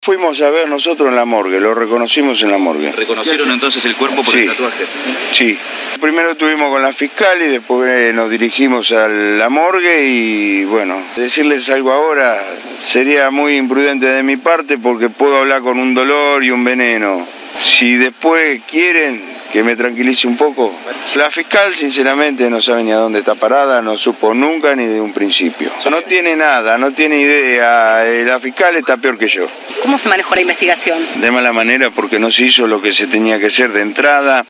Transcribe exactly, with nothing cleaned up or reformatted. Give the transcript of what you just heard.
Fuimos a ver nosotros en la morgue, lo reconocimos en la morgue. ¿Reconocieron entonces el cuerpo por sí. el tatuaje? Sí. Primero estuvimos con la fiscal y después nos dirigimos a la morgue y bueno, decirles algo ahora sería muy imprudente de mi parte porque puedo hablar con un dolor y un veneno. Si después quieren que me tranquilice un poco, la fiscal sinceramente no sabe ni a dónde está parada, no supo nunca ni de un principio. No tiene nada, no tiene idea, la fiscal está peor que yo. ¿Cómo se manejó la investigación? De mala manera porque no se hizo lo que se tenía que hacer de entrada.